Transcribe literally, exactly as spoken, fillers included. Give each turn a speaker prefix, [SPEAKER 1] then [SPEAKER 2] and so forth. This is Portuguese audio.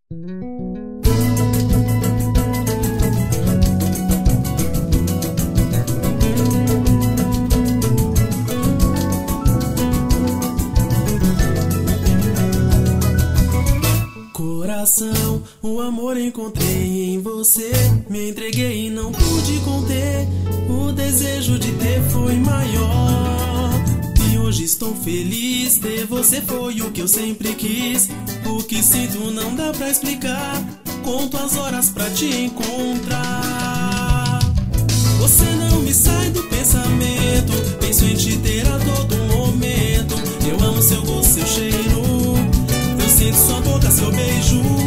[SPEAKER 1] Coração, o amor encontrei em você. Me entreguei e não pude conter. O desejo de ter foi maior. E hoje estou feliz. Ter você foi o que eu sempre quis. O que sinto não dá pra explicar. Conto as horas pra te encontrar. Você não me sai do pensamento. Penso em te ter a todo momento. Eu amo seu gosto, seu cheiro. Eu sinto sua boca, seu beijo.